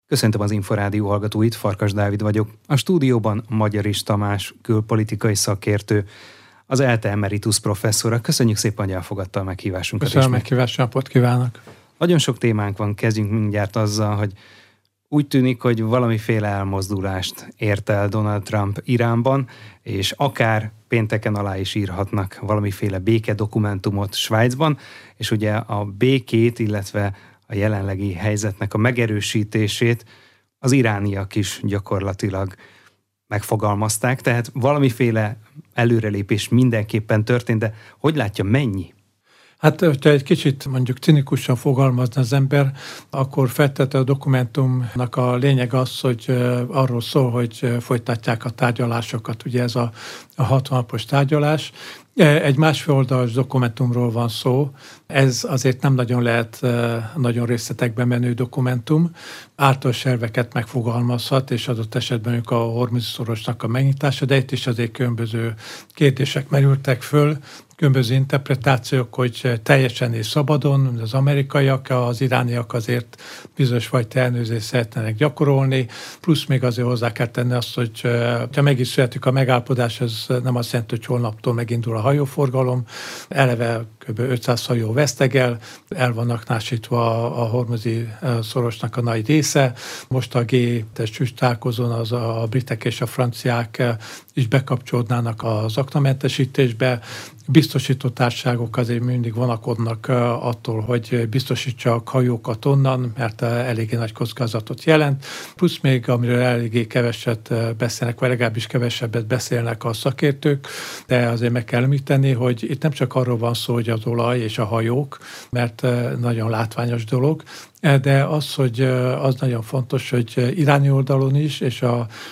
Köszöntöm az Inforádió hallgatóit, Farkas Dávid vagyok. A stúdióban Magyarics Tamás, külpolitikai szakértő, az ELTE emeritus professzora. Köszönjük szépen, hogy elfogadta a meghívásunkat. Köszönöm a meghívást, napot kívánok! Nagyon sok témánk van, kezdjünk mindjárt azzal, hogy úgy tűnik, hogy valamiféle elmozdulást ért el Donald Trump Iránban, és akár pénteken alá is írhatnak valamiféle békedokumentumot Svájcban, és ugye a békét, illetve a jelenlegi helyzetnek a megerősítését az irániak is gyakorlatilag megfogalmazták, tehát valamiféle előrelépés mindenképpen történt, de hogy látja, mennyi? Hát, hogyha egy kicsit mondjuk cinikusan fogalmazna az ember, akkor feltette a dokumentumnak a lényeg az, hogy arról szól, hogy folytatják a tárgyalásokat, ugye ez a 60 napos tárgyalás. Egy másfél oldalas dokumentumról van szó, ez azért nem nagyon lehet nagyon részletekbe menő dokumentum, általános elveket megfogalmazhat, és adott esetben ők a Hormuz-szorosnak a megnyitása, de itt is azért különböző kérdések merültek föl, különböző interpretációk, hogy teljesen és szabadon, az amerikaiak, az irániak azért bizonyos fajta ellenőrzést szeretnének gyakorolni, plusz még azért hozzá kell tenni azt, hogy ha meg is születik a megállapodás, ez nem azt jelenti, hogy holnaptól megindul a hajóforgalom, eleve kb. 500 hajó vesztegel, el vannak násítva a hormuzi szorosnak a nagy része. Most a G7-es csúcstalálkozón az a britek és a franciák is bekapcsolódnának az aknamentesítésbe. Biztosító társaságok azért mindig vonakodnak attól, hogy biztosítsak hajókat onnan, mert eléggé nagy kockázatot jelent. Plusz még, amiről eléggé keveset beszélnek, vagy legalábbis kevesebbet beszélnek a szakértők, de azért meg kell említeni, hogy itt nem csak arról van szó, hogy az olaj és a hajók, mert nagyon látványos dolog, de az, hogy az nagyon fontos, hogy iráni oldalon is, és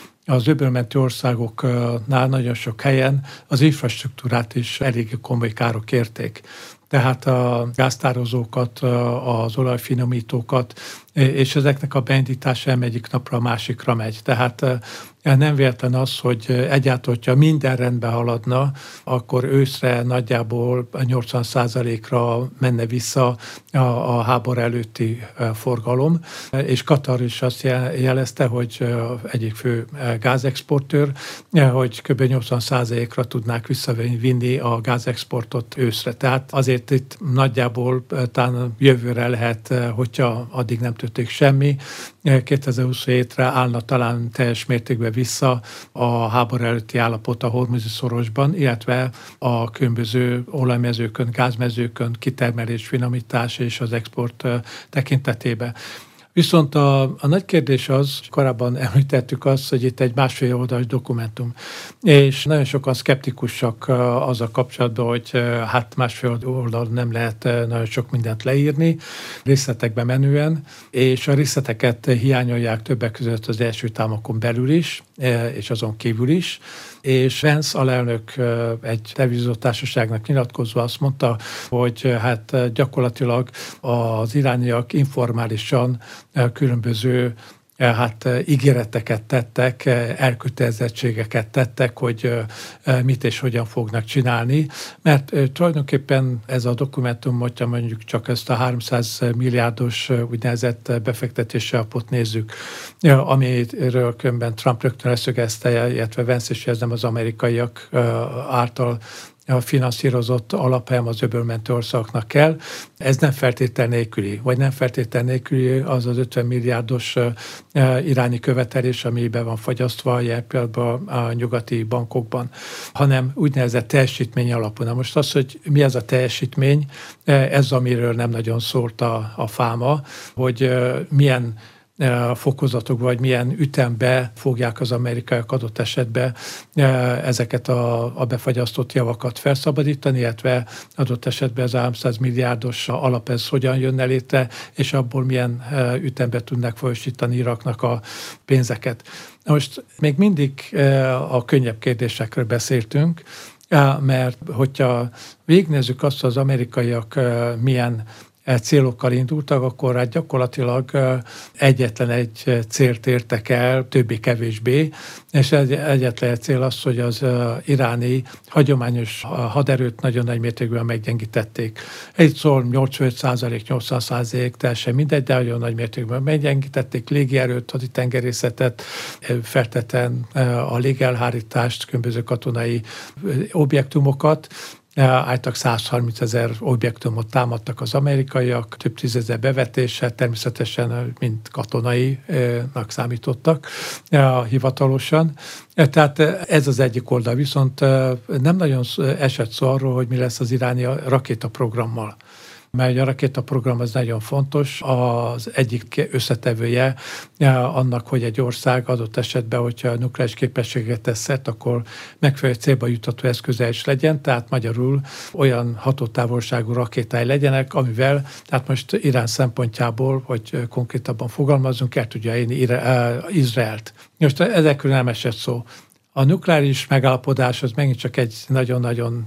az öbölmenti országoknál nagyon sok helyen az infrastruktúrát is elég komoly károk érték. Tehát a gáztározókat, az olajfinomítókat, és ezeknek a beindítása egyik napra a másikra megy. Tehát nem véletlen az, hogy egyáltalán, hogyha minden rendben haladna, akkor őszre nagyjából 80%-ra menne vissza a háború előtti forgalom, és Katar is azt jelezte, hogy egyik fő gázexportőr, hogy kb. 80%-ra tudnák visszavinni a gázexportot őszre. Tehát azért itt nagyjából talán jövőre lehet, hogyha addig nem történik semmi, 2027-re állna talán teljes mértékben vissza a háború előtti állapot a hormuzi szorosban, illetve a különböző olajmezőkön, gázmezőkön kitermelés, finomítás és az export tekintetében. Viszont a nagy kérdés az, korábban említettük azt, hogy itt egy másfél oldalas dokumentum, és nagyon sokan szkeptikusak azzal kapcsolatban, hogy hát másfél oldalon nem lehet nagyon sok mindent leírni, részletekbe menően, és a részleteket hiányolják többek között az Egyesült Államokon belül is, és azon kívül is, és Vance alelnök egy televíziótársaságnak nyilatkozva azt mondta, hogy hát gyakorlatilag az irániak informálisan különböző ígéreteket tettek, elkötelezettségeket tettek, hogy mit és hogyan fognak csinálni, mert tulajdonképpen ez a dokumentum, hogyha mondjuk csak ezt a 300 milliárdos úgynevezett befektetési alapot nézzük, amiről különben Trump rögtön leszögezte, illetve Vance is, ez nem az amerikaiak által a finanszírozott alapelem az öbölmenti országoknak kell. Ez nem feltétel nélküli, vagy nem feltétel nélküli az 50 milliárdos iráni követelés, ami be van fagyasztva például a nyugati bankokban, hanem úgynevezett teljesítmény alapú. Na most az, hogy mi ez a teljesítmény, ez amiről nem nagyon szólt a fáma, hogy milyen fokozatok, vagy milyen ütembe fogják az amerikaiak adott esetben ezeket a befagyasztott javakat felszabadítani, illetve adott esetben ez a 300 milliárdos alap ez hogyan jönne létre, és abból milyen ütembe tudnak folyosítani Iraknak a pénzeket. Most még mindig a könnyebb kérdésekről beszéltünk, mert hogyha végignézzük azt, az amerikaiak milyen célokkal indultak, akkor hát gyakorlatilag egyetlen egy célt értek el, többé-kevésbé, és egyetlen egy cél az, hogy az iráni hagyományos haderőt nagyon nagy mértékben meggyengítették. Egy szó 85%, 80%, teljesen mindegy, de nagyon nagy mértékben meggyengítették légierőt, haditengerészetet, feltétlen a légelhárítást, különböző katonai objektumokat. Álltak 130 000 objektumot támadtak az amerikaiak, több tízezer bevetéssel, természetesen mind katonainak számítottak hivatalosan. Tehát ez az egyik oldal, viszont nem nagyon esett szó arról, hogy mi lesz az iráni rakétaprogrammal. Mert a rakétaprogram az nagyon fontos, az egyik összetevője annak, hogy egy ország adott esetben, hogyha nukleáris képességet tesz szert, akkor megfelelő célba jutató eszköze is legyen, tehát magyarul olyan hatótávolságú rakétái legyenek, amivel, tehát most Irán szempontjából, hogy konkrétabban fogalmazunk, el tudja érni Izraelt. Most ezekről nem esett szó. A nukleáris megállapodás az megint csak egy nagyon-nagyon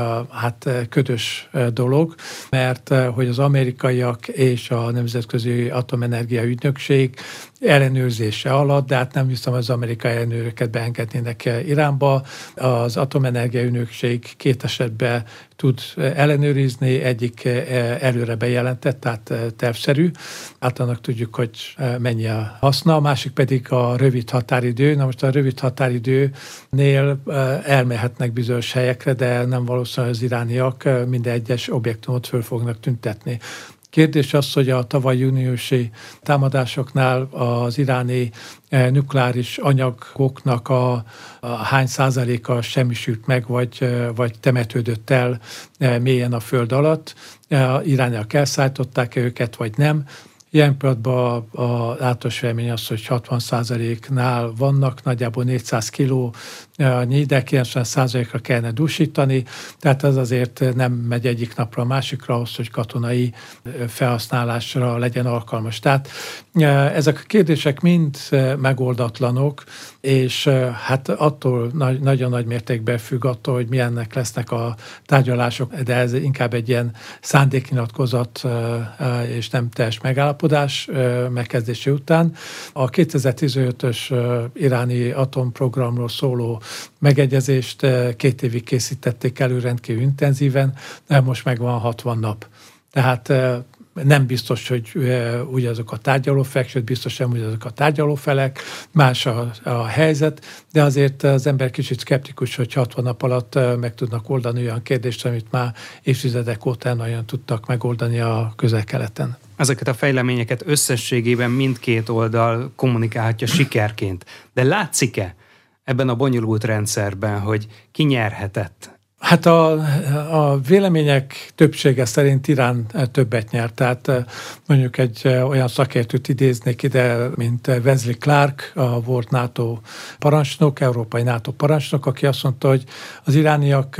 ködös dolog, mert hogy az amerikaiak és a Nemzetközi Atomenergia Ügynökség ellenőrzése alatt, de hát nem hiszem, az amerikai ellenőröket beengednének Iránba. Az Atomenergia Ügynökség 2 esetben tud ellenőrizni, egyik előre bejelentett, tehát tervszerű. Hát annak tudjuk, hogy mennyi a haszna, a másik pedig a rövid határidő. Na most a rövid határidőnél elmehetnek bizonyos helyekre, de nem valószínű, hogy az irániak minden egyes objektumot föl fognak tüntetni. Kérdés az, hogy a tavaly júniusi támadásoknál az iráni nukleáris anyagoknak a hány százaléka semmisült meg, vagy temetődött el mélyen a föld alatt. Irániak elszállították őket, vagy nem. Ilyen pillanatban az általános vélemény az, hogy 60%-nál vannak, nagyjából 400 kiló, de 90%-ra kellene dúsítani, tehát ez azért nem megy egyik napra a másikra ahhoz, hogy katonai felhasználásra legyen alkalmas. Tehát ezek a kérdések mind megoldatlanok, és hát attól nagyon nagy mértékben függ attól, hogy milyennek lesznek a tárgyalások, de ez inkább egy ilyen szándéknyilatkozat és nem teljes megállapodás megkezdése után. A 2015-ös iráni atomprogramról szóló megegyezést 2 évig készítették elő rendkívül intenzíven, de most meg van 60 nap. Tehát nem biztos, hogy ugyanazok a tárgyalófelek, sőt biztos sem ugyanazok a tárgyalófelek, más a helyzet, de azért az ember kicsit szkeptikus, hogy 60 nap alatt meg tudnak oldani olyan kérdést, amit már évtizedek óta nagyon tudtak megoldani a Közel-Keleten. Ezeket a fejleményeket összességében mindkét oldal kommunikálhatja sikerként. De látszik-e ebben a bonyolult rendszerben, hogy ki nyerhetett? Hát a vélemények többsége szerint Irán többet nyert. Tehát mondjuk egy olyan szakértőt idéznék ide, mint Wesley Clark, a volt NATO parancsnok, európai NATO parancsnok, aki azt mondta, hogy az irániak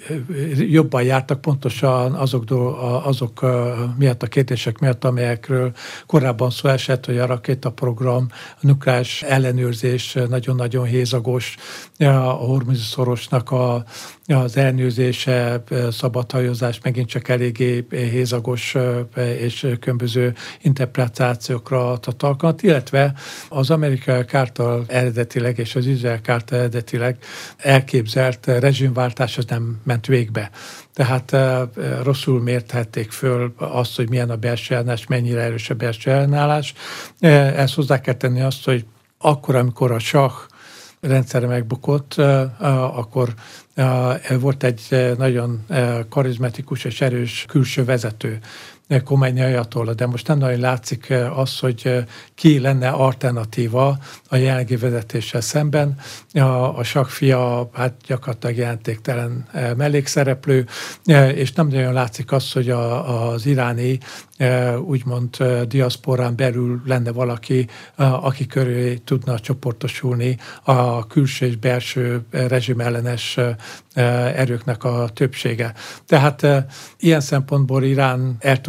jobban jártak pontosan azok miatt a kérdések miatt, amelyekről korábban szó esett, hogy a rakétaprogram, a nukleáris ellenőrzés nagyon-nagyon hézagos, a Hormuz-szorosnak az ellenőrzése, szabadhajózás megint csak eléggé hézagos és különböző interpretációkra adott alkalmat, illetve az amerikaiak által eredetileg és az izraeliek által eredetileg elképzelt rezsimváltás az nem ment végbe. Tehát rosszul mérthették föl azt, hogy milyen a belső ellenállás, mennyire erős a belső ellenállás. Ezt hozzá kell tenni azt, hogy akkor, amikor a sah rendszerre megbukott, akkor volt egy nagyon karizmatikus és erős külső vezető, Khomeini ajatolla, de most nem nagyon látszik az, hogy ki lenne alternatíva a jelenlegi vezetéssel szemben. A sah fia hát gyakorlatilag jelentéktelen mellékszereplő, és nem nagyon látszik az, hogy az iráni úgymond diaszporán belül lenne valaki, aki köré tudna csoportosulni a külső és belső rezsimellenes erőknek a többsége. Tehát ilyen szempontból Irán el tudja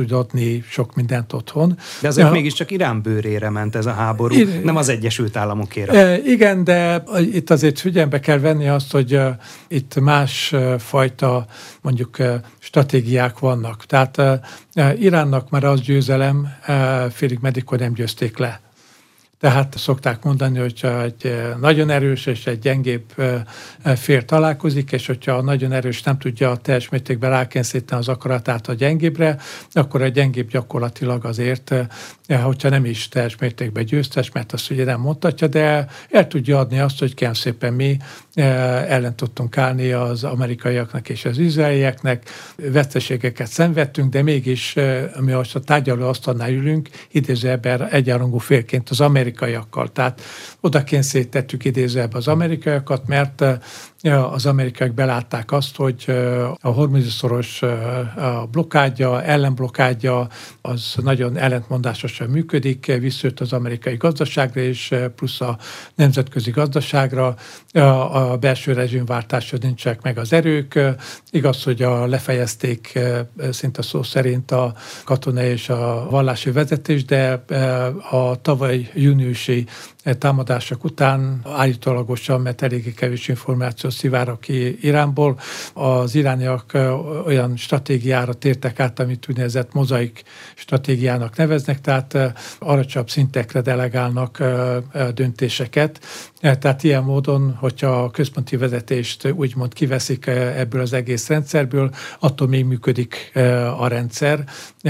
tud adni sok mindent otthon. De azért mégiscsak Irán bőrére ment ez a háború, nem az Egyesült Államokéra. Igen, de itt azért figyelembe kell venni azt, hogy itt más fajta mondjuk stratégiák vannak. Tehát Iránnak már az győzelem, félig meddig, hogy nem győzték le. Tehát szokták mondani, hogyha egy nagyon erős és egy gyengébb fél találkozik, és hogyha a nagyon erős nem tudja teljes mértékben rákényszeríteni az akaratát a gyengébbre, akkor a gyengébb gyakorlatilag azért, hogyha nem is teljes mértékben győztes, mert azt ugye nem mondhatja, de el tudja adni azt, hogy kérem szépen mi ellen tudtunk állni az amerikaiaknak és az izraelieknek, veszteségeket szenvedtünk, de mégis mi most a tárgyalóasztalnál ülünk, idézőjelben egyenrangú félként az amerikaiakkal. Tehát oda kényszerítettük idézőjelben az amerikaiakat, mert az amerikaiak belátták azt, hogy a Hormuzi-szoros blokkádja, ellenblokkádja az nagyon ellentmondásosan működik, visszajött az amerikai gazdaságra és plusz a nemzetközi gazdaságra, a belső rezsimváltáshoz nincsenek meg az erők. Igaz, hogy lefejezték szinte szó szerint a katonai és a vallási vezetés, de a tavaly júniusi támadások után állítólagosan, mert eléggé kevés információ szivárog ki Iránból, az irániak olyan stratégiára tértek át, amit úgynevezett mozaik stratégiának neveznek, tehát alacsonyabb szintekre delegálnak döntéseket. Tehát ilyen módon, hogyha a központi vezetést úgymond kiveszik ebből az egész rendszerből, attól még működik a rendszer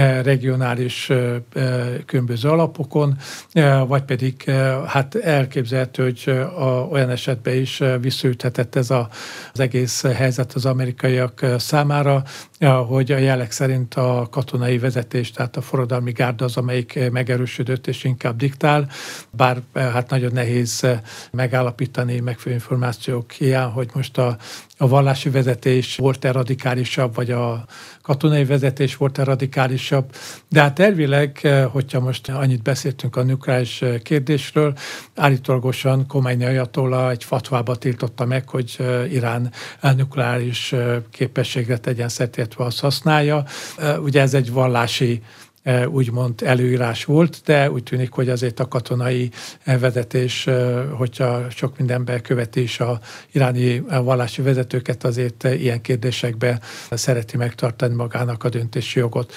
regionális különböző alapokon, vagy pedig hát elképzelhető, hogy olyan esetben is visszaüthetett ez az egész helyzet az amerikaiak számára, hogy a jelek szerint a katonai vezetés, tehát a forradalmi gárda az, amelyik megerősödött és inkább diktál, bár hát nagyon nehéz megállapítani megfelelő információk hiány, hogy most a vallási vezetés volt-e radikálisabb, vagy a katonai vezetés volt-e radikálisabb. De hát elvileg, hogyha most annyit beszéltünk a nukleáris kérdésről, állítólagosan Khomeini ajatollah egy fatvába tiltotta meg, hogy Irán nukleáris képességre tegyen szert, illetve azt használja. Ugye ez egy vallási úgymond előírás volt, de úgy tűnik, hogy azért a katonai vezetés, hogyha sok mindenben követi is a iráni vallási vezetőket, azért ilyen kérdésekben szereti megtartani magának a döntési jogot.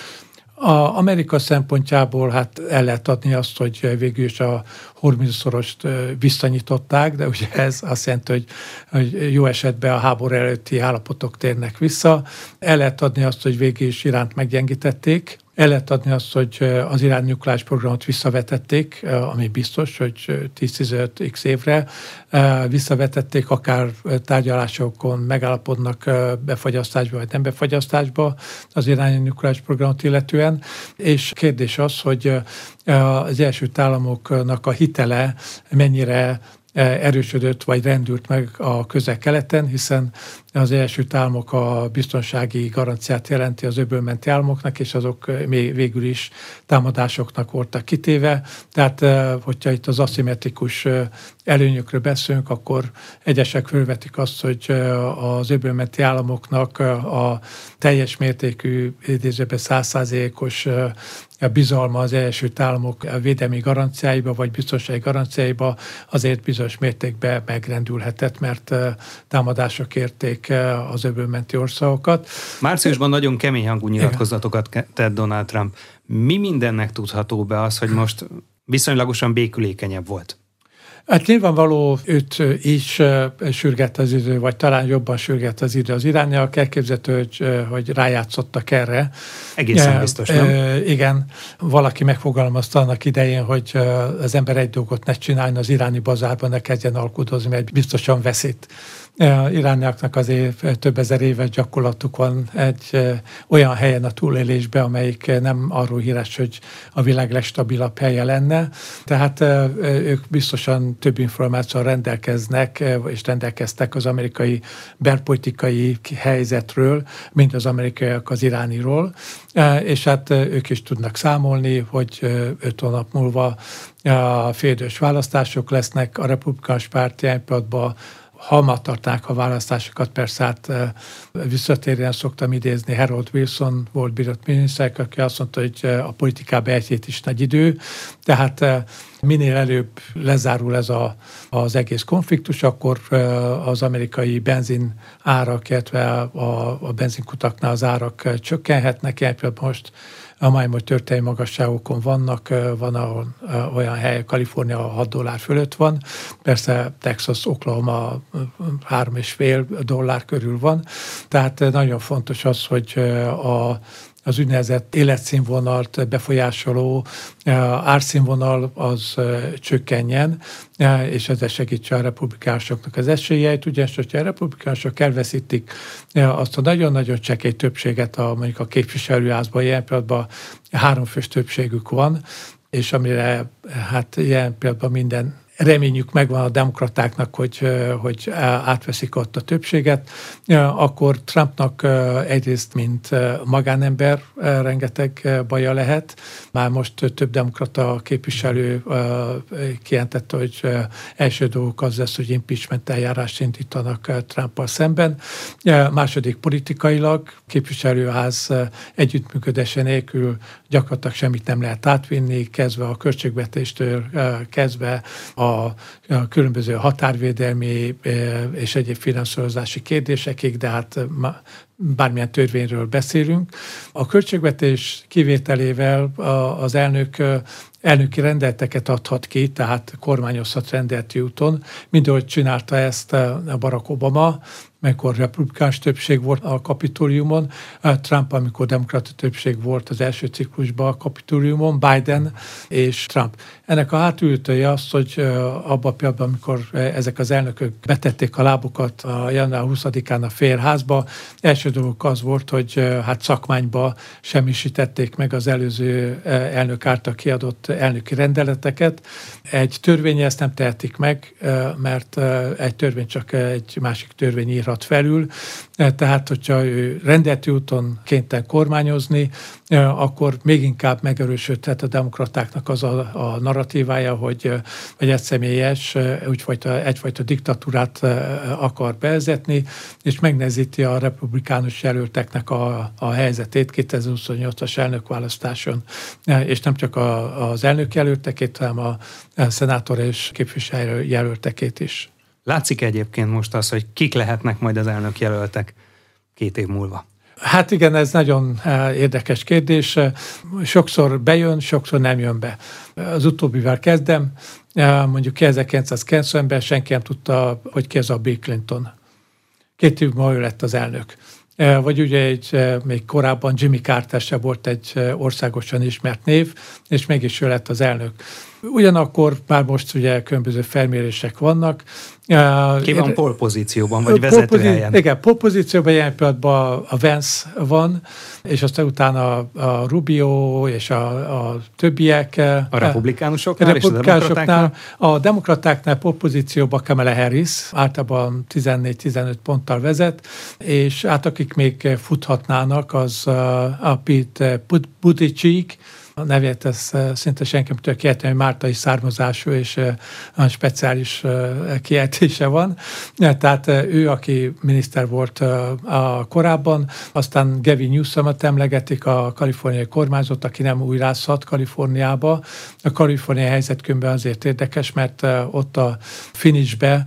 Amerika szempontjából hát el lehet adni azt, hogy végül is a Hormuzi-szorost visszanyitották, de ugye ez azt jelenti, hogy jó esetben a háború előtti állapotok térnek vissza. El lehet adni azt, hogy végül is Iránt meggyengítették. El lehet adni azt, hogy az iráni nukleáris programot visszavetették, ami biztos, hogy 10-15x évre visszavetették, akár tárgyalásokon megállapodnak befagyasztásba vagy nem befagyasztásba az iráni nukleáris programot illetően. És kérdés az, hogy az Egyesült Államoknak a hitele mennyire erősödött vagy rendült meg a Közel-Keleten, hiszen az Egyesült Államok a biztonsági garanciát jelenti az öbölmenti államoknak, és azok még végül is támadásoknak voltak kitéve. Tehát, hogyha itt az aszimmetrikus előnyökről beszélünk, akkor egyesek fölvetik azt, hogy az öbölmenti államoknak a teljes mértékű, idézőben 100%-os bizalma az Egyesült Államok védelmi garanciáiba vagy biztonsági garanciáiba azért bizonyos mértékben megrendülhetett, mert támadások érték az öbölmenti országokat. Márciusban nagyon kemény hangú nyilatkozatokat tett Donald Trump. Mi mindennek tudható be az, hogy most viszonylagosan békülékenyebb volt? Hát nyilvánvaló őt is sürgett az idő, vagy talán jobban sürgett az idő. Az irániak elképzelhető, hogy rájátszottak erre. Egészen biztos, nem? Igen. Valaki megfogalmazta annak idején, hogy az ember egy dolgot ne csináljon, az iráni bazárban ne kezdjen alkudozni, mert biztosan veszít. Irániaknak azért több ezer éves gyakorlatuk van egy olyan helyen a túlélésben, amelyik nem arról híres, hogy a világ legstabilabb helye lenne. Tehát ők biztosan több információval rendelkeznek, és rendelkeztek az amerikai belpolitikai helyzetről, mint az amerikaiak az irániról. És hát ők is tudnak számolni, hogy 5 hónap múlva a féldős választások lesznek, a republikánus párt jelen pillanatban ha tartnák a választásokat, persze hát visszatérően szoktam idézni Harold Wilson, volt bírót miniszter, aki azt mondta, hogy a politikában egy hét is nagy idő, tehát minél előbb lezárul ez az egész konfliktus, akkor az amerikai benzin árak, illetve a benzinkutaknál az árak csökkenhetnek. Például most a Miami történelmi magasságokon vannak, van olyan hely, Kalifornia $6 fölött van, persze Texas, Oklahoma $3,5 körül van, tehát nagyon fontos az, hogy az úgynevezett életszínvonalt befolyásoló árszínvonal az csökkenjen, és ezzel segítse a republikánusoknak az esélyeit, ugyanis, hogyha a republikánusok elveszítik azt a nagyon-nagyon csekély többséget mondjuk a képviselőházban, ilyen pillanatban 3 fős többségük van, és amire hát ilyen pillanatban minden reményük megvan a demokratáknak, hogy átveszik ott a többséget, akkor Trumpnak egyrészt, mint magánember rengeteg baja lehet. Már most több demokrata képviselő kijelentette, hogy első dolgok az lesz, hogy impeachment eljárást indítanak Trumpal szemben. Második politikailag képviselőház együttműködése nélkül gyakorlatilag semmit nem lehet átvinni, kezdve a költségvetéstől, kezdve a különböző határvédelmi és egyéb finanszírozási kérdésekig, de hát bármilyen törvényről beszélünk. A költségvetés kivételével az elnöki rendeleteket adhat ki, tehát kormányozhat rendeleti úton, mindahogy csinálta ezt Barack Obama, amikor republikánus többség volt a Kapitoliumon, Trump, amikor demokrata többség volt az első ciklusban a Kapitoliumon, Biden és Trump. Ennek a hátulütője az, hogy abban a pillanatban, amikor ezek az elnökök betették a lábukat a január 20-án a Félházba, első dolgok az volt, hogy hát szakmányba semmisítették meg az előző elnök által kiadott elnöki rendeleteket. Egy törvény ezt nem tehetik meg, mert egy törvény csak egy másik törvény írhat felül, tehát hogyha ő rendeleti úton kénytelen kormányozni, akkor még inkább megerősödhet a demokratáknak az a narratívája, hogy egyszemélyes, egyfajta diktatúrát akar bevezetni, és megnehezíti a republikánus jelölteknek a helyzetét 2028-as elnökválasztáson, és nem csak az elnök jelöltekét, hanem a szenátor és képviselő jelöltekét is. Látszik egyébként most az, hogy kik lehetnek majd az elnök jelöltek 2 év múlva? Hát igen, ez nagyon érdekes kérdés. Sokszor bejön, sokszor nem jön be. Az utóbbival kezdem. Mondjuk 1990-ben senki nem tudta, hogy ki ez a Bill Clinton. 2 év múlva ő lett az elnök. Vagy ugye még korábban Jimmy Carter se volt egy országosan ismert név, és mégis ő lett az elnök. Ugyanakkor már most ugye különböző felmérések vannak. Ki van polpozícióban, vagy vezetőhelyen? Igen, polpozícióban ilyen pillanatban a Vance van, és aztán utána a Rubio és a többiek. A republikánusoknál és a demokratáknál? A demokratáknál polpozícióban Kamala Harris, általában 14-15 ponttal vezet, és hát akik még futhatnának, az a Pete Buttigieg, a nevét ez szinte senki nem tudja kiejteni, hogy máltai származású és speciális kiejtése van. Tehát ő, aki miniszter volt korábban, aztán Gavin Newsomot emlegetik, a kaliforniai kormányzót, aki nem újrázhat Kaliforniába. A kaliforniai helyzetkönyvben azért érdekes, mert ott a finishbe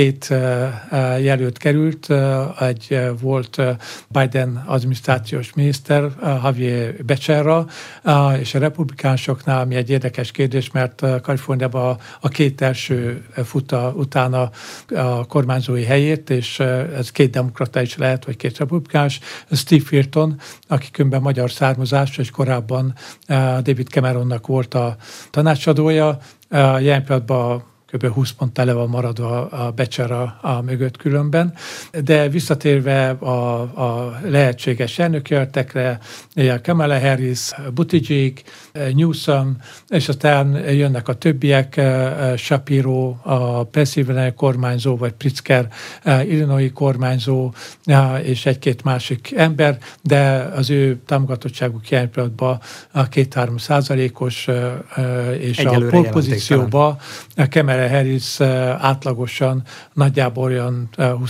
2 jelölt került, egy volt Biden adminisztrációs miniszter, Javier Becerra, és a republikánusoknál, ami egy érdekes kérdés, mert Kaliforniában a 2 első futta utána a kormányzói helyét, és ez 2 demokrata is lehet, vagy 2 republikánus, Steve Fulton, aki különben magyar származású, és korábban David Cameronnak volt a tanácsadója, jelen pillanatban kb. 20 pont ele van maradva a Becerra mögött különben. De visszatérve a lehetséges elnökjelöltekre, Kamala Harris, Buttigieg, Newsom, és aztán jönnek a többiek, Shapiro, a Pennsylvania kormányzó, vagy Pritzker, Illinois kormányzó, és 1-2 másik ember, de az ő támogatottságuk jelen pillanatban a 2-3%-os, és egyelőre a polpozícióban Kamala Harris átlagosan nagyjából olyan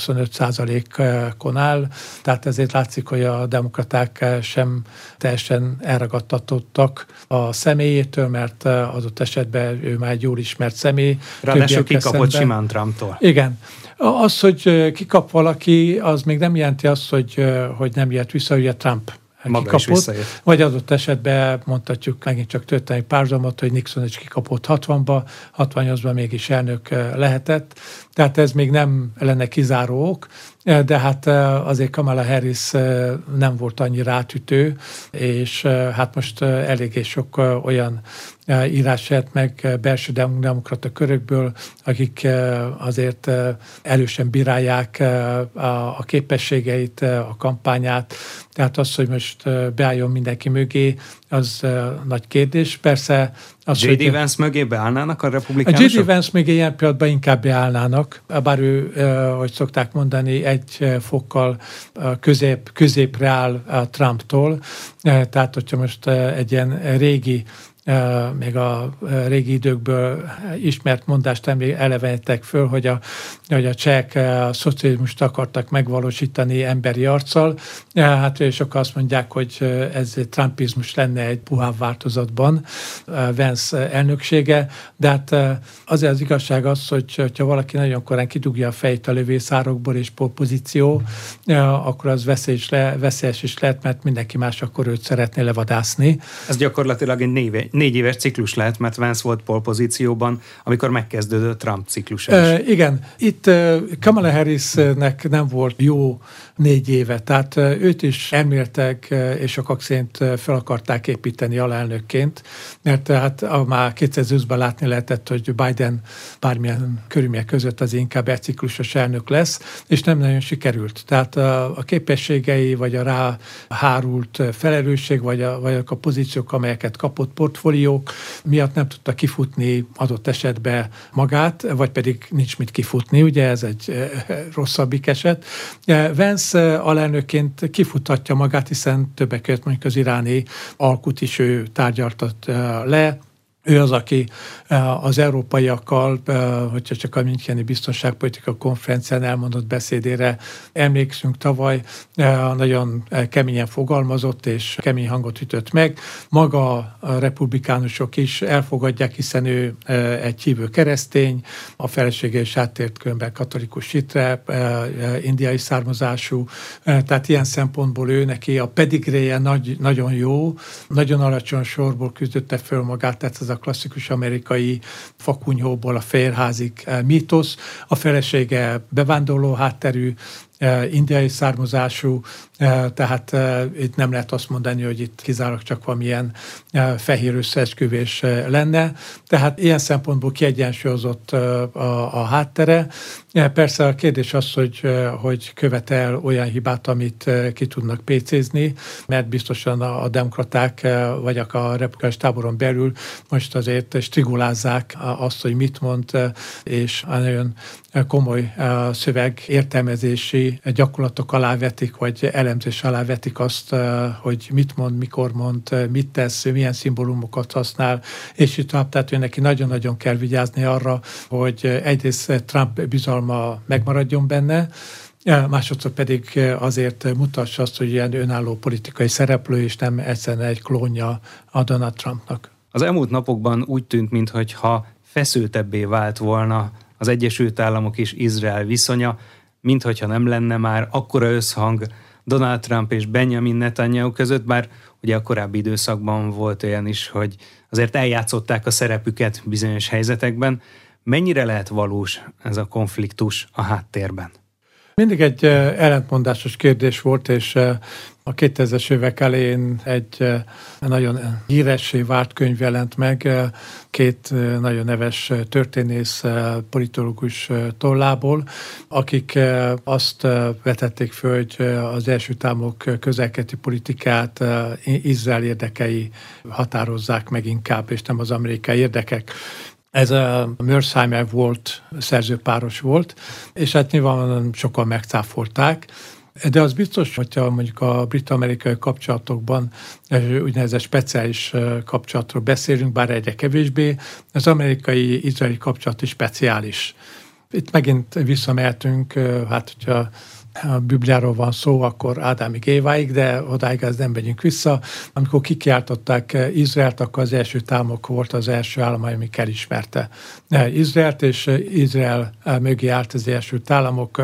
25%-on áll, tehát ezért látszik, hogy a demokraták sem teljesen elragadtatottak a személyétől, mert adott esetben ő már egy jól ismert személy. Ráadásul kikapott simán Trumptól. Igen. Az, hogy kikap valaki, az még nem jelenti azt, hogy nem jött vissza, ugye Trump kikapott, vagy adott esetben mondhatjuk megint csak történelmi párhuzamot, hogy Nixon is kikapott 60-ba, 68-ban mégis elnök lehetett. Tehát ez még nem lenne kizáró ok, de hát azért Kamala Harris nem volt annyira átütő, és hát most eléggé sok olyan írás jött meg belső demokrata körökből, akik azért erősen bírálják a képességeit, a kampányát. Tehát az, hogy most beálljon mindenki mögé, az nagy kérdés. Persze az, J.D. Vance mögé beállnának a republikánusok? A J.D. Vance mögé ilyen pillanatban inkább beállnának, bár ő, hogy szokták mondani, egy fokkal középre áll Trumptól. Tehát, hogyha most egy ilyen régi, még a régi időkből ismert mondást elevenítettek föl, hogy a csehek a szocializmust akartak megvalósítani emberi arccal. Hát sokan azt mondják, hogy ez trumpizmus lenne egy puhább változatban Vance elnöksége, de hát azért az igazság az, hogyha valaki nagyon korán kidugja a fejét a lövészárokból és pozíció, akkor az veszélyes is lehet, mert mindenki más akkor őt szeretné levadászni. Ez gyakorlatilag egy 4 éves ciklus lehet, mert Vance volt polpozícióban, amikor megkezdődött Trump ciklus is. Igen. Itt Kamala Harrisnek nem volt jó 4 éve, tehát őt is elméletileg és sokak szerint fel akarták építeni alelnökként, mert hát már 2020-ban látni lehetett, hogy Biden bármilyen körülmények között az inkább egy ciklusos elnök lesz, és nem nagyon sikerült. Tehát a képességei, vagy a rá hárult felelősség, vagy a pozíciók, amelyeket kapott, portfóliók miatt nem tudta kifutni adott esetben magát, vagy pedig nincs mit kifutni, ugye ez egy rosszabbik eset. Vance alelnökként kifuthatja magát, hiszen többek között mondjuk az iráni alkut is ő tárgyaltat le. Ő az, aki az európaiakkal, hogyha csak a Müncheni Biztonságpolitika Konferencián elmondott beszédére emlékszünk tavaly, nagyon keményen fogalmazott és kemény hangot ütött meg. Maga a republikánusok is elfogadják, hiszen ő egy hívő keresztény, a felesége is áttért különben katolikus hitre, indiai származású, tehát ilyen szempontból ő neki a pedigréje nagyon jó, nagyon alacsony sorból küzdötte föl magát, tehát ez a klasszikus amerikai fakunyhóból a fehérházig mítosz. A felesége bevándorló hátterű, indiai származású, tehát itt nem lehet azt mondani, hogy itt kizárólag csak valamilyen fehér összeesküvés lenne. Tehát ilyen szempontból kiegyensúlyozott a háttere. Persze a kérdés az, hogy követel olyan hibát, amit ki tudnak pécézni, mert biztosan a demokraták vagy a republikánus táboron belül most azért strigulázzák azt, hogy mit mond, és nagyon komoly szöveg értelmezési gyakorlatok alá vetik, vagy elemzés alá vetik azt, hogy mit mond, mikor mond, mit tesz, milyen szimbólumokat használ, és itt tehát ő neki nagyon-nagyon kell vigyázni arra, hogy egyrészt Trump bizalma megmaradjon benne, másodszor pedig azért mutassa azt, hogy ilyen önálló politikai szereplő, és nem egyszerűen egy klónja a Donald Trumpnak. Az elmúlt napokban úgy tűnt, mintha feszültebbé vált volna az Egyesült Államok és Izrael viszonya, minthogyha nem lenne már akkora összhang Donald Trump és Benjamin Netanyahu között, bár ugye a korábbi időszakban volt olyan is, hogy azért eljátszották a szerepüket bizonyos helyzetekben. Mennyire lehet valós ez a konfliktus a háttérben? Mindig egy ellentmondásos kérdés volt, és a 2000-es évek elején egy nagyon híressé vált könyv jelent meg, 2 nagyon neves történész, politológus tollából, akik azt vetették föl, hogy az Egyesült Államok közel-keleti politikát Izrael érdekei határozzák meg inkább, és nem az amerikai érdekek. Ez a Mearsheimer volt, szerzőpáros volt, és hát nyilvánvalóan sokan megcáfolták. De az biztos, hogyha mondjuk a brit-amerikai kapcsolatokban úgynevezett speciális kapcsolatról beszélünk, bár egyre kevésbé, az amerikai-izraeli kapcsolat is speciális. Itt megint visszamehetünk, hát hogyha a Bibliáról van szó, akkor Ádámig, Éváig, de odáig ez nem megyünk vissza. Amikor kikiáltották Izraelt, akkor az első államok volt az első állam, ami elismerte Izraelt, és Izrael mögé állt az első államok.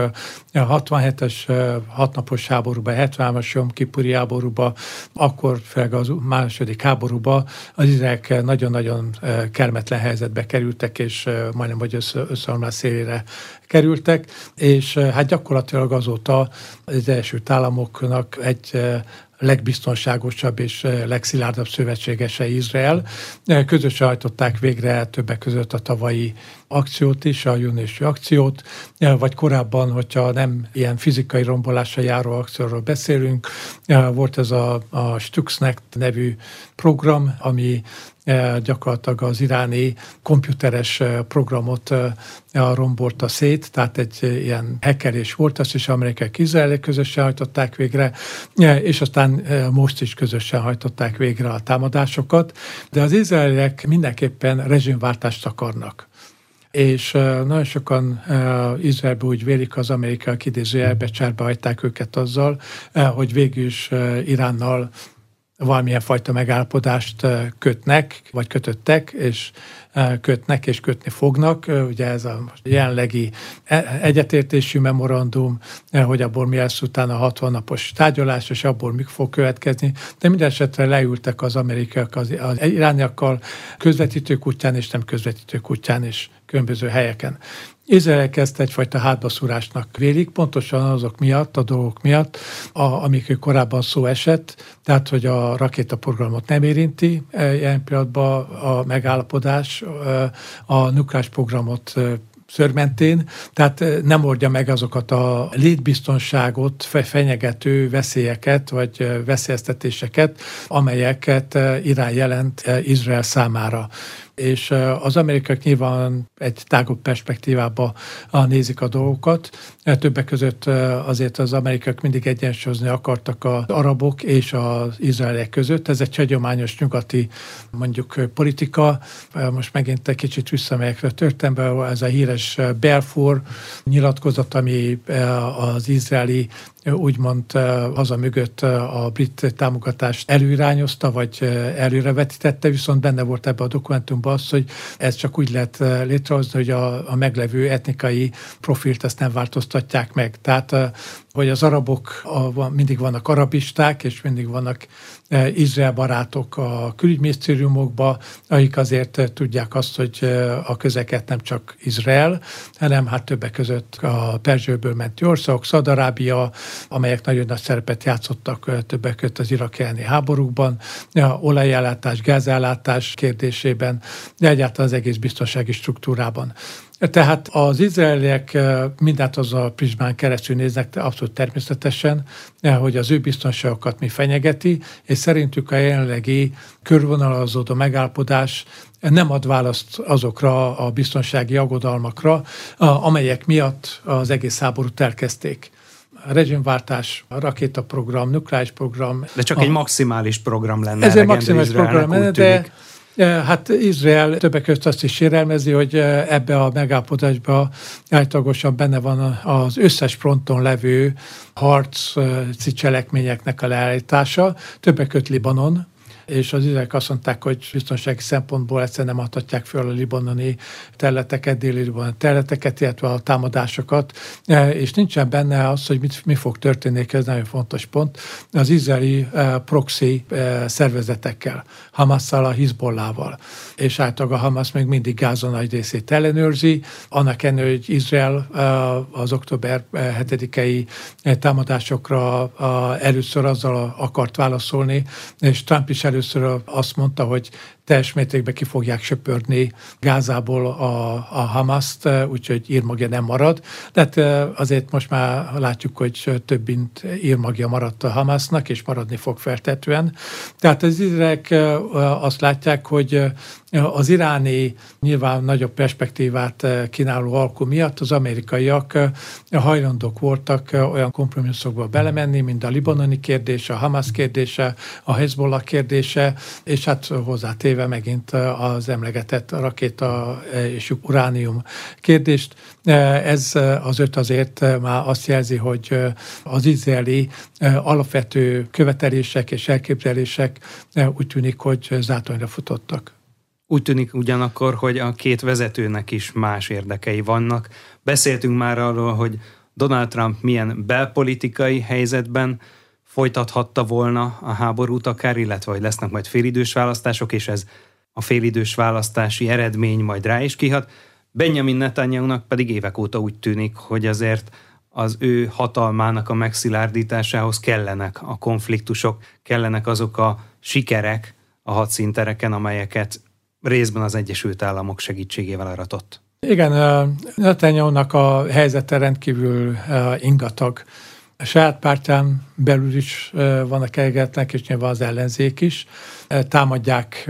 67-es 6 napos háborúban, 73-as Jom Kipuri háborúban, akkor főleg az második háborúban az izraelek nagyon-nagyon kellemetlen helyzetbe kerültek, és majdnem, hogy összeomlás szélére kerültek, és hát gyakorlatilag azóta az Egyesült Államoknak egy legbiztonságosabb és legszilárdabb szövetségese Izrael. Közösen hajtották végre többek között a tavalyi akciót is, a júniusi akciót, vagy korábban, hogyha nem ilyen fizikai rombolásra járó akcióról beszélünk, volt ez a Stuxnet nevű program, ami gyakorlatilag az iráni komputeres programot rombolta szét, tehát egy ilyen hackerés volt, azt is amerikai izraeliek közösen hajtották végre, és aztán most is közösen hajtották végre a támadásokat, de az izraeliek mindenképpen rezsimváltást akarnak. És nagyon sokan Izraelben úgy vélik, az amerikaiak idézőjelbe cserbe hagyták őket azzal, hogy végül is Iránnal valamilyen fajta megállapodást kötnek, vagy kötöttek, és kötnek, és kötni fognak. Ugye ez a jelenlegi egyetértésű memorandum, hogy abból mi lesz utána 60 napos tárgyalás, és abból mi fog következni. De minden esetre leültek az amerikaiak az irániakkal közvetítők útján, és nem közvetítők útján, és különböző helyeken. Izrael ezt egyfajta hátbaszúrásnak vélik, pontosan azok miatt, a dolgok miatt, amikről korábban szó esett, tehát, hogy a rakétaprogramot nem érinti ilyen pillanatban a megállapodás, a nukleáris programot szőrmentén, tehát nem oldja meg azokat a létbiztonságot fenyegető veszélyeket, vagy veszélyeztetéseket, amelyeket Irán jelent Izrael számára. És az amerikaiak nyilván egy tágabb perspektívába nézik a dolgokat. Többek között azért az amerikaiak mindig egyensúlyozni akartak az arabok és az izraeliek között. Ez egy hagyományos nyugati, mondjuk, politika. Most megint egy kicsit visszamegyek a történetbe, ez a híres Balfour nyilatkozat, ami az izraeli úgymond haza mögött a brit támogatást előirányozta, vagy előrevetítette, viszont benne volt ebben a dokumentumban az, hogy ez csak úgy lehet létrehozni, hogy a meglevő etnikai profilt ezt nem változtatják meg. Tehát, hogy az arabok mindig vannak arabisták, és mindig vannak Izrael barátok a külügyminisztériumokban, akik azért tudják azt, hogy a közeket nem csak Izrael, hanem hát többek között a Perzsőből menti országok, Szaúd-Arábia, amelyek nagyon nagy szerepet játszottak többek között az iraki elleni háborúkban, olajellátás, gázellátás kérdésében, de egyáltalán az egész biztonsági struktúrában. Tehát az izraeliek mindent az a prizmán keresztül néznek, abszolút természetesen, hogy az ő biztonságokat mi fenyegeti, és szerintük a jelenlegi körvonalazódó megállapodás nem ad választ azokra a biztonsági aggodalmakra, amelyek miatt az egész háborút elkezdték. A rezsimváltás, a rakétaprogram, nukleáris program. De csak egy maximális program lenne. Ez egy maximális program lenne, de hát Izrael többek között azt is sérelmezi, hogy ebbe a megállapodásba általánosan benne van az összes fronton levő harci cselekményeknek a leállítása, többek között Libanon, és az izraeliek azt mondták, hogy biztonsági szempontból egyszerűen nem adhatják föl a libanoni területeket, déli libanoni területeket, illetve a támadásokat, és nincsen benne az, hogy mi fog történni, ez nagyon fontos pont, az izraeli proxy szervezetekkel, Hamasszal, a Hizbollával, és általában a Hamas még mindig Gáza nagy részét ellenőrzi, annak ellenére, hogy Izrael az október 7-i támadásokra először azzal akart válaszolni, és Trump is először azt mondta, hogy teljes mértékben ki fogják söpörni Gázából a Hamaszt, úgyhogy írmagja nem marad. Tehát azért most már látjuk, hogy több mint írmagja maradt a Hamasznak, és maradni fog feltetően. Tehát az izraelek azt látják, hogy az iráni nyilván nagyobb perspektívát kínáló alkú miatt az amerikaiak hajlandók voltak olyan kompromisszokba belemenni, mint a libanoni kérdése, a Hamas kérdése, a Hezbollah kérdése, és hát hozzátéve megint az emlegetett rakéta és uránium kérdést. Ez az öt azért már azt jelzi, hogy az izraeli alapvető követelések és elképzelések úgy tűnik, hogy zátonyra futottak. Úgy tűnik ugyanakkor, hogy a két vezetőnek is más érdekei vannak. Beszéltünk már arról, hogy Donald Trump milyen belpolitikai helyzetben folytathatta volna a háborút akár, illetve hogy lesznek majd félidős választások, és ez a félidős választási eredmény majd rá is kihat. Benjamin Netanyahunak pedig évek óta úgy tűnik, hogy azért az ő hatalmának a megszilárdításához kellenek a konfliktusok, kellenek azok a sikerek a hadszíntereken, amelyeket részben az Egyesült Államok segítségével aratott. Igen, Netanyahunak a helyzete rendkívül ingatag. A saját pártján belül is vannak elégedetlenek, és nyilván az ellenzék is. Támadják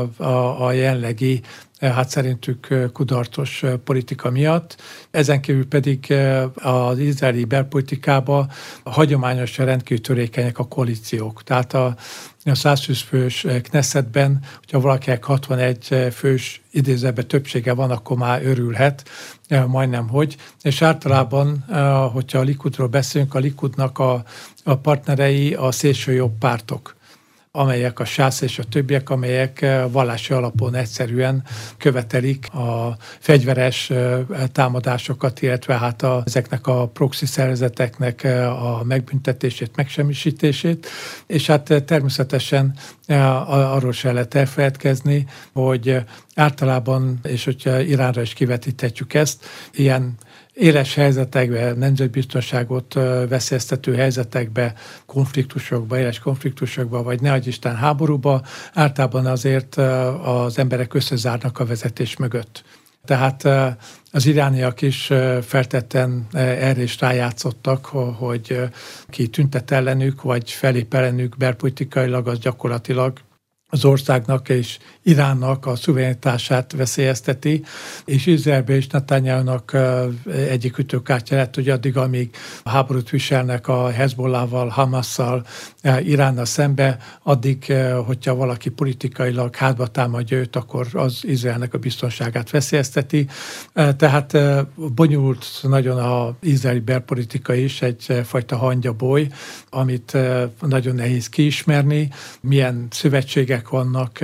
a jelenlegi, hát szerintük kudarcos politika miatt. Ezen kívül pedig az izraeli belpolitikában hagyományosan rendkívül törékenyek a koalíciók. Tehát a 120 fős Knessetben, hogyha valakinek 61 fős idézőben többsége van, akkor már örülhet, majdnem hogy. És általában, hogyha a Likudról beszélünk, a Likudnak a partnerei a szélsőjobb pártok, amelyek a sász és a többiek, amelyek vallási alapon egyszerűen követelik a fegyveres támadásokat, illetve hát ezeknek a proxy szervezeteknek a megbüntetését, megsemmisítését, és hát természetesen arról se lehet elfeledkezni, hogy általában, és hogyha Iránra is kivetíthetjük ezt, ilyen éles helyzetekben, nemzetbiztonságot veszélyeztető helyzetekben, konfliktusokba, éles konfliktusokba, vagy ne adj Isten háborúba, általában azért az emberek összezárnak a vezetés mögött. Tehát az irániak is feltetten erre is rájátszottak, hogy ki tüntet ellenük, vagy felép ellenük belpolitikailag, az gyakorlatilag az országnak és Iránnak a szuverenitását veszélyezteti, és Izraelben és Netanyahunak egyik ütőkártya lett, hogy addig, amíg háborút viselnek a Hezbollahval, Hamasszal, Iránnal szembe, addig, hogyha valaki politikailag hátba támadja őt, akkor az Izraelnek a biztonságát veszélyezteti. Tehát bonyolult nagyon az izraeli belpolitika is, egyfajta hangyaboly, amit nagyon nehéz kiismerni, milyen szövetségek vannak,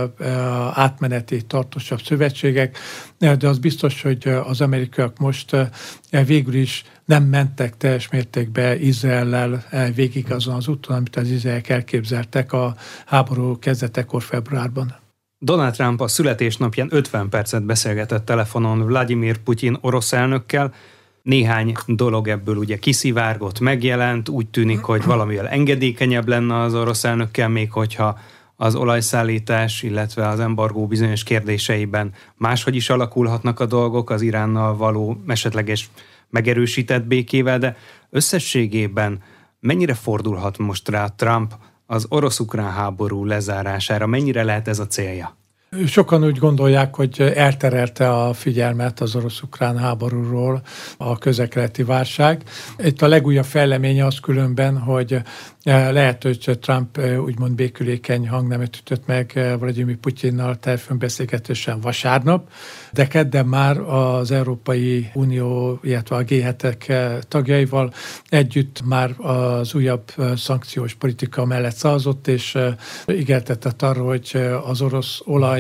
átmeneti, tartósabb szövetségek, de az biztos, hogy az amerikaiak most végül is nem mentek teljes mértékben Izraellel végig azon az úton, amit az izraeliek elképzeltek a háború kezdetekor februárban. Donald Trump a születésnapján 50 percet beszélgetett telefonon Vladimir Putyin orosz elnökkel. Néhány dolog ebből ugye kiszivárgott, megjelent, úgy tűnik, hogy valamivel engedékenyebb lenne az orosz elnökkel, még hogyha az olajszállítás, illetve az embargó bizonyos kérdéseiben máshogy is alakulhatnak a dolgok az Iránnal való esetleges megerősített békével, de összességében mennyire fordulhat most rá Trump az orosz-ukrán háború lezárására, mennyire lehet ez a célja? Sokan úgy gondolják, hogy elterelte a figyelmet az orosz-ukrán háborúról a közel-keleti válság. Itt a legújabb fejleménye az különben, hogy lehet, hogy Trump úgymond békülékeny hangnemet ütött meg Vladimir Putyinnal telefonbeszélgetésen vasárnap, de kedden már az Európai Unió, illetve a G7-ek tagjaival együtt már az újabb szankciós politika mellett szavazott, és ígértetett arra, hogy az orosz olaj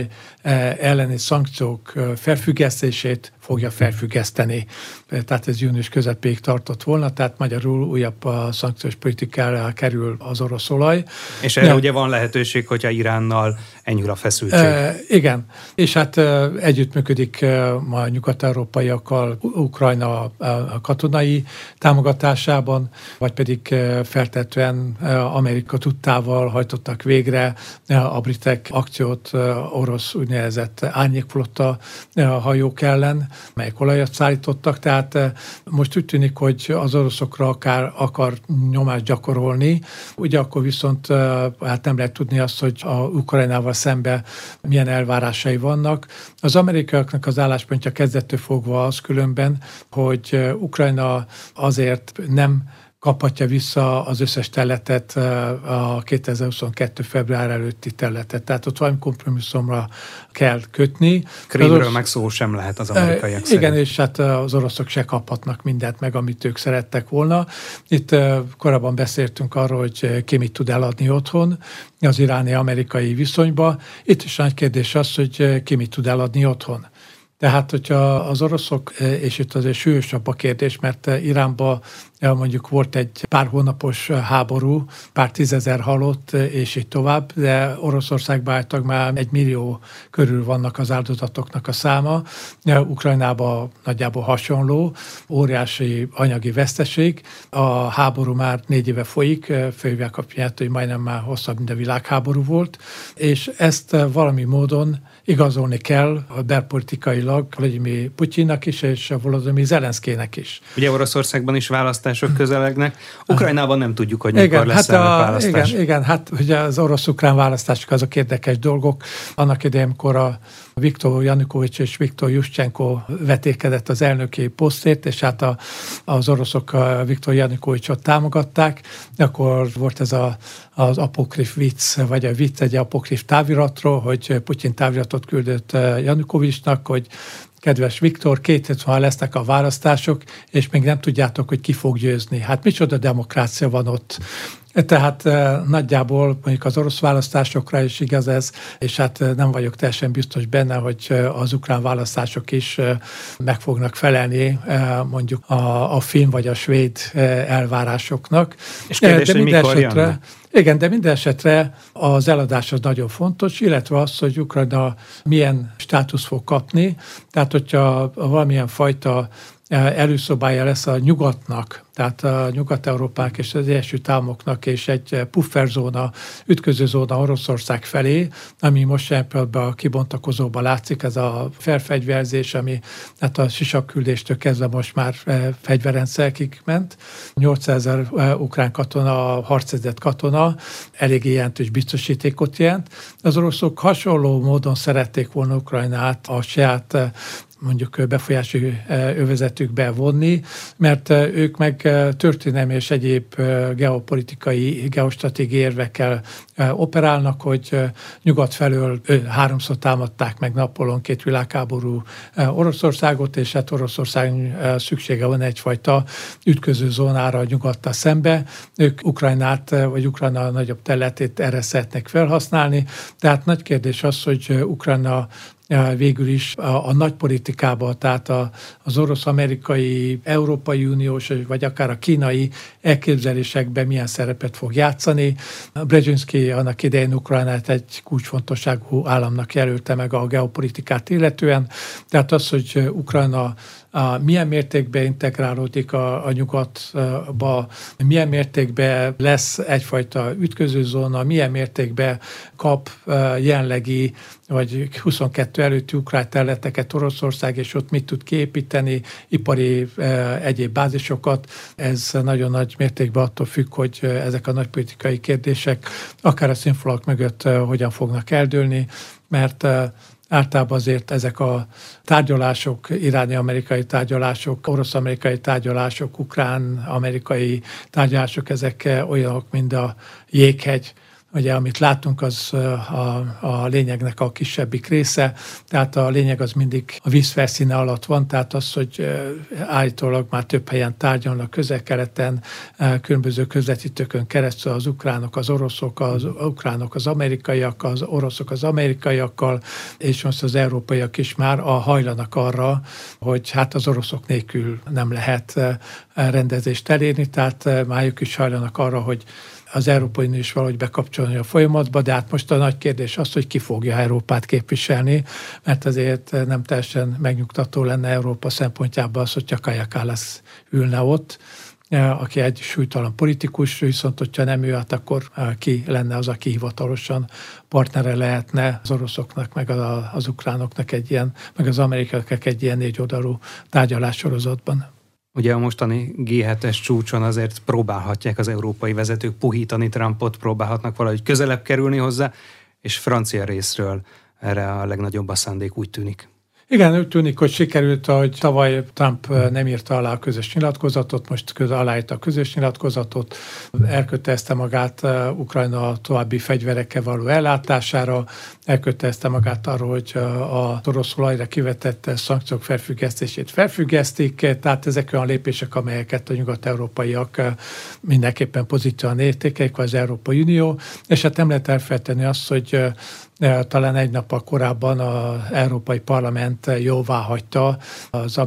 elleni szankciók felfüggesztését fogja felfüggeszteni. Tehát ez június közepéig tartott volna, tehát magyarul újabb szankciós politikára kerül az orosz olaj. És erre ugye van lehetőség, hogyha Iránnal enyhül a feszültség. Igen, és hát együttműködik a nyugat-európaiakkal Ukrajna a katonai támogatásában, vagy pedig feltetően Amerika tudtával hajtottak végre a britek akciót orosz úgynevezett árnyékflotta hajók ellen, melyek olajat szállítottak, tehát most úgy tűnik, hogy az oroszokra akar nyomást gyakorolni, ugye akkor viszont hát nem lehet tudni azt, hogy a Ukrajnával szembe milyen elvárásai vannak. Az amerikaiaknak az álláspontja kezdettől fogva az különben, hogy Ukrajna azért nem kaphatja vissza az összes területet, a 2022. február előtti területet. Tehát ott valami kompromisszumra kell kötni. Krímről meg szó sem lehet az amerikaiak szerint. Igen, és hát az oroszok se kaphatnak mindent meg, amit ők szerettek volna. Itt korábban beszéltünk arról, hogy ki mit tud eladni otthon az iráni-amerikai viszonyba. Itt is nagy kérdés az, hogy ki mit tud eladni otthon. Tehát, hogyha az oroszok, és itt azért súlyosabb a kérdés, mert Iránban mondjuk volt egy pár hónapos háború, pár tízezer halott, és így tovább, de Oroszországban állítólag már 1 millió körül vannak az áldozatoknak a száma. Ukrajnában nagyjából hasonló, óriási anyagi veszteség. A háború már 4 éve folyik, fővel kapcsolatban, hogy majdnem már hosszabb, mint a világháború volt, és ezt valami módon igazolni kell a belpolitikailag Vladimir Putyinnak is, és Volodymyr Zelenszkynek is. Ugye Oroszországban is választások közelegnek. Ukrajnában nem tudjuk, hogy mikor lesz választás. Igen, hát ugye az orosz-ukrán választások azok érdekes dolgok. Annak idején, amikor a Viktor Janukovics és Viktor Juszcsenko vetékedett az elnöki posztért, és hát az oroszok Viktor Janukovicsot támogatták, akkor volt ez az apokrif vicc, vagy a vicc egy apokrif táviratról, hogy Putyin táviratot küldött Janukovicsnak, hogy kedves Viktor, 2 hét múlva lesznek a választások, és még nem tudjátok, hogy ki fog győzni. Hát micsoda demokrácia van ott. Tehát nagyjából mondjuk az orosz választásokra is igaz ez, és hát nem vagyok teljesen biztos benne, hogy az ukrán választások is meg fognak felelni mondjuk a finn vagy a svéd elvárásoknak. És kérdés, hogy mikor jönnek? Igen, de minden esetre az eladás az nagyon fontos, illetve az, hogy Ukrajna milyen státusz fog kapni. Tehát, hogyha valamilyen fajta előszobája lesz a nyugatnak, tehát a Nyugat-Európák és az Egyesült Államoknak, és egy pufferzóna, ütközőzóna Oroszország felé, ami most ebben a kibontakozóban látszik, ez a felfegyverzés, ami hát a sisakküldéstől kezdve most már fegyverrendszerekig ment. 800 000 ukrán katona, harcedzett katona, elég jelentős biztosítékot jelent. Az oroszok hasonló módon szerették volna Ukrajnát a saját mondjuk befolyási övezetükbe vonni, mert ők meg történelmi és egyéb geopolitikai, geostratégiai érvekkel operálnak, hogy nyugat felől 3-szor támadták meg Napóleon 2 világháború Oroszországot, és hát Oroszország szüksége van egyfajta ütköző zónára nyugattal szembe. Ők Ukrajnát, vagy Ukrajna nagyobb területét erre szeretnék felhasználni. Tehát nagy kérdés az, hogy Ukrajna végül is a nagy politikában, tehát az orosz-amerikai, Európai Uniós, vagy akár a kínai elképzelésekben milyen szerepet fog játszani. Brzezinski annak idején Ukrajnát egy kulcsfontosságú államnak jelölte meg a geopolitikát illetően. Tehát az, hogy Ukrajna milyen mértékben integrálódik a nyugatba, milyen mértékben lesz egyfajta ütközőzóna, milyen mértékben kap jelenlegi vagy 22 előtti ukrán területeket Oroszország, és ott mit tud kiépíteni, ipari egyéb bázisokat. Ez nagyon nagy mértékben attól függ, hogy ezek a nagypolitikai kérdések akár a színfalak mögött hogyan fognak eldőlni, mert általában azért ezek a tárgyalások, iráni-amerikai tárgyalások, orosz-amerikai tárgyalások, ukrán-amerikai tárgyalások, ezek olyanok, mint a jéghegy, Ugye, amit látunk, az a lényegnek a kisebbik része, tehát a lényeg az mindig a víz felszíne alatt van, tehát az, hogy állítólag már több helyen tárgyalnak Közel-Keleten, különböző közvetítőkön keresztül az ukránok, az oroszok, az ukránok, az amerikaiak, az oroszok az amerikaiakkal, és most az európaiak is már hajlanak arra, hogy hát az oroszok nélkül nem lehet rendezést elérni, tehát már ők is hajlanak arra, hogy az Európai Unió is valahogy bekapcsolni a folyamatba, de hát most a nagy kérdés az, hogy ki fogja Európát képviselni, mert azért nem teljesen megnyugtató lenne Európa szempontjából az, hogy csak Kaja Kallas ülne ott, aki egy súlytalan politikus, viszont hogyha nem ő, hát akkor ki lenne az, aki hivatalosan partnere lehetne az oroszoknak, meg az ukránoknak egy ilyen, meg az amerikaiaknak egy ilyen 4 oldalú tárgyalássorozatban. Ugye a mostani G7-es csúcson azért próbálhatják az európai vezetők puhítani Trumpot, próbálhatnak valahogy közelebb kerülni hozzá, és francia részről erre a legnagyobb a szándék, úgy tűnik. Igen, úgy tűnik, hogy sikerült, hogy tavaly Trump nem írta alá a közös nyilatkozatot, most aláírta a közös nyilatkozatot, elkötelezte magát Ukrajna további fegyverekkel való ellátására, elkötelezte magát arról, hogy a orosz olajra kivetett szankciók felfüggesztését felfüggesztik, tehát ezek olyan lépések, amelyeket a nyugat-európaiak mindenképpen pozitívan értékelik, vagy az Európai Unió, és hát nem lehet elfelejteni azt, hogy talán egy nappal korábban az Európai Parlament jóváhagyta az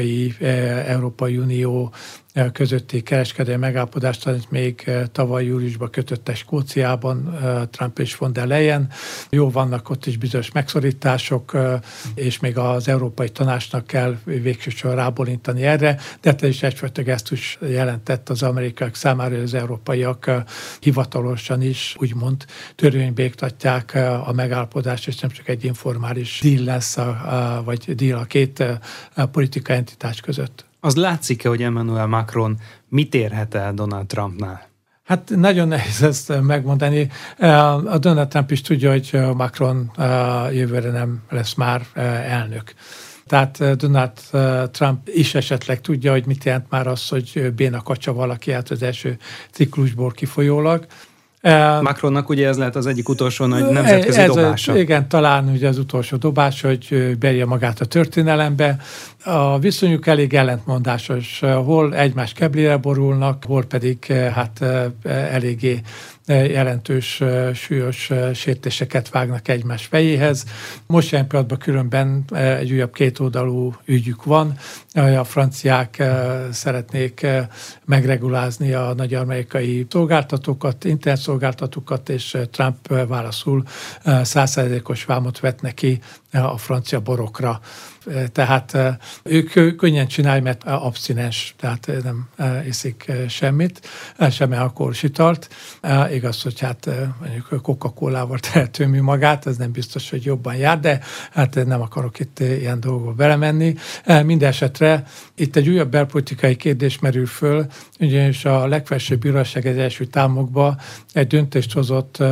Európai Unió közötti kereskedelmi megállapodást, amit még tavaly júliusban kötötte Skóciában Trump és von der Leyen. Jó, vannak ott is bizonyos megszorítások, és még az Európai Tanácsnak kell végső soron rábólintani erre, de ez is egyfajta gesztus jelentett az amerikaiak számára, hogy az európaiak hivatalosan is úgymond törvénybe iktatják a megállapodást, és nem csak egy informális deal lesz, vagy deal a két politikai entitás között. Az látszik-e, hogy Emmanuel Macron mit érhet el Donald Trumpnál? Hát nagyon nehéz ezt megmondani. A Donald Trump is tudja, hogy Macron jövőre nem lesz már elnök. Tehát Donald Trump is esetleg tudja, hogy mit jelent már az, hogy béna kacsa valaki át az első ciklusból kifolyólag. Macronnak ugye ez lehet az egyik utolsó nagy nemzetközi dobása. Igen, talán ugye az utolsó dobás, hogy berje magát a történelembe. A viszonyuk elég ellentmondásos, hol egymás keblére borulnak, hol pedig hát eléggé jelentős, súlyos sértéseket vágnak egymás fejéhez. Most jelen pillanatban különben egy újabb kétoldalú ügyük van. A franciák szeretnék megregulázni a nagy amerikai szolgáltatókat, internetszolgáltatókat, és Trump válaszul 100%-os vámot vet neki a francia borokra. Tehát ők könnyen csinálják, mert abszinens, tehát nem iszik semmit, semmi alkoholos italt. Igaz, hogy hát mondjuk Coca-Colával tehető mű magát, ez nem biztos, hogy jobban jár, de hát nem akarok itt ilyen dolgokba belemenni. Mindenesetre itt egy újabb belpolitikai kérdés merül föl, ugyanis a legfelsőbb bíróság az Egyesült Államokban egy döntést hozott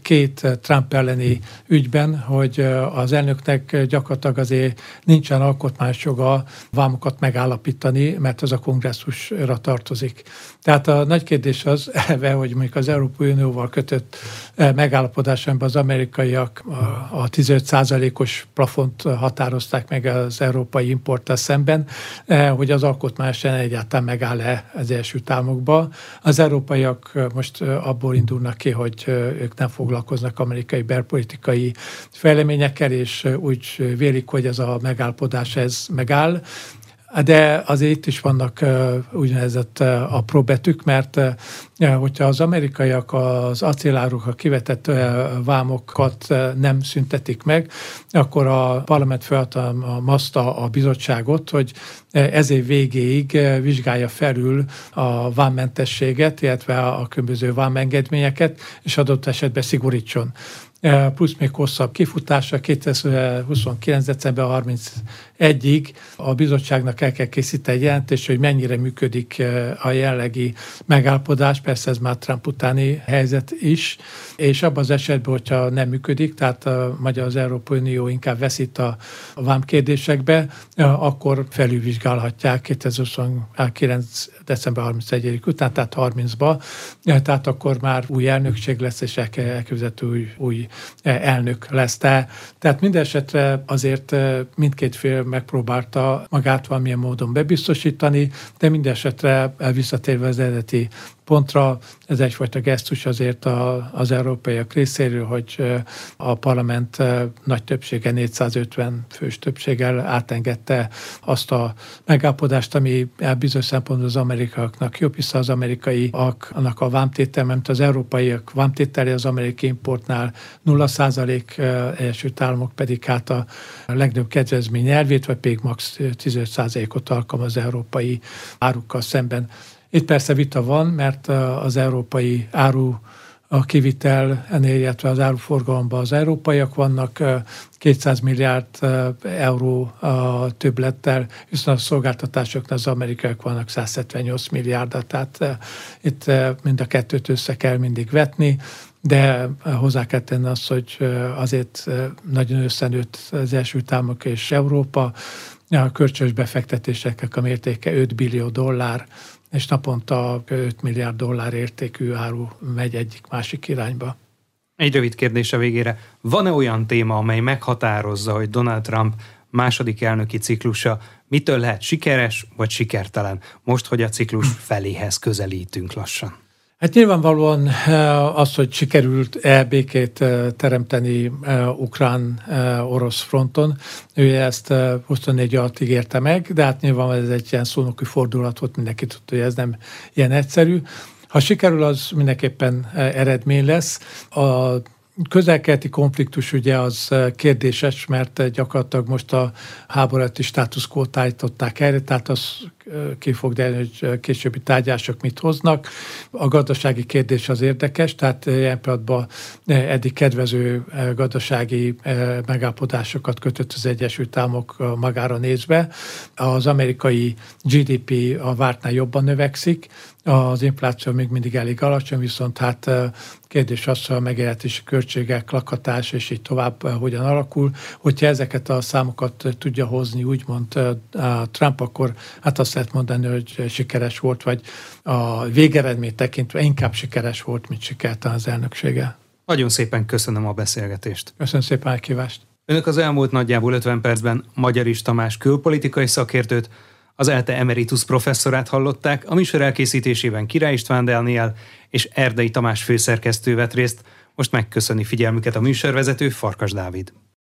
2 Trump elleni ügyben, hogy az elnöknek gyakorlatilag azért nincsen alkotmányos joga vámokat megállapítani, mert az a kongresszusra tartozik. Tehát a nagy kérdés az eleve, hogy mondjuk az Európai Unióval kötött megállapodásban az amerikaiak a 15%-os plafont határozták meg az európai importtal szemben, hogy az alkotmányosan egyáltalán megáll-e az Egyesült Államokba. Az európaiak most abból indulnak ki, hogy ők nem foglalkoznak amerikai belpolitikai fejleményekkel, és úgy vélik, hogy ez a megállapodás ez megáll. De azért itt is vannak úgynevezett apró betűk, mert hogyha az amerikaiak az acélárukra kivetett vámokat nem szüntetik meg, akkor a parlament felhatalmazta a bizottságot, hogy ez év végéig vizsgálja felül a vámmentességet, illetve a különböző vámengedményeket, és adott esetben szigorítson. plusz még hosszabb kifutása, 2029. december 31-ig a bizottságnak el kell készíteni egy jelentést, hogy mennyire működik a jelenlegi megállapodás, persze ez már Trump utáni helyzet is, és abban az esetben, hogyha nem működik, tehát az Európai Unió inkább veszít a vámkérdésekbe, akkor felülvizsgálhatják 2029. december 31 után, tehát 30-ba, tehát akkor már új elnökség lesz, és elképzelhető új elnök lesz. Tehát minden esetre azért mindkét fél megpróbálta magát valamilyen módon bebiztosítani, de minden esetre visszatérve az eredeti pontra, ez egyfajta gesztus azért az európaiak részéről, hogy a parlament nagy többsége, 450 fős többséggel átengedte azt a megállapodást, ami bizonyos szempontból az amerikaiaknak jobb, hiszen az amerikaiaknak a vámtétel, mert az európaiak vámtételi az amerikai importnál 0%, Egyesült Államok pedig hát a legnagyobb kedvezmény elvét, vagy pedig max. 15%-ot alkalmaz az európai árukkal szemben. Itt persze vita van, mert az európai áru a kivitel, illetve az áruforgalomban az európaiak vannak 200 milliárd euró többlettel, viszont a szolgáltatásoknál az amerikaiak vannak 178 milliárdat, tehát itt mind a kettőt össze kell mindig vetni, de hozzá kell tenni azt, hogy azért nagyon összenőtt az Egyesült Államok és Európa, a kölcsönös befektetéseknek a mértéke 5 billió dollár, és naponta 5 milliárd dollár értékű áru megy egyik-másik irányba. Egy rövid kérdés a végére. Van-e olyan téma, amely meghatározza, hogy Donald Trump második elnöki ciklusa mitől lehet sikeres vagy sikertelen, most, hogy a ciklus feléhez közelítünk lassan? Hát nyilvánvalóan az, hogy sikerült békét teremteni ukrán-orosz fronton, ő ezt 24 alatt ígérte meg, de hát nyilván ez egy ilyen szónoki fordulat volt, mindenki tudta, hogy ez nem ilyen egyszerű. Ha sikerül, az mindenképpen eredmény lesz. A közel-keleti konfliktus ugye az kérdéses, mert gyakorlatilag most a háborúti status quo-t állították erre, tehát az ki fog derülni, hogy későbbi tárgyások mit hoznak. A gazdasági kérdés az érdekes, tehát ilyen pillanatban eddig kedvező gazdasági megállapodásokat kötött az Egyesült Államok magára nézve. Az amerikai GDP a vártnál jobban növekszik, az infláció még mindig elég alacsony, viszont hát kérdés az, hogy a megélhetési költségek, lakhatás és így tovább hogyan alakul. Hogyha ezeket a számokat tudja hozni, úgymond Trump, akkor hát azt lehet mondani, hogy sikeres volt, vagy a végeredményt tekintve inkább sikeres volt, mint sikertelen az elnöksége. Nagyon szépen köszönöm a beszélgetést. Köszönöm szépen a kívást. Önök az elmúlt nagyjából 50 percben Magyarics Tamás külpolitikai szakértőt, az ELTE emeritus professzorát hallották, a műsor elkészítésében Király István Dániel és Erdei Tamás főszerkesztő vett részt. Most megköszöni figyelmüket a műsorvezető, Farkas Dávid.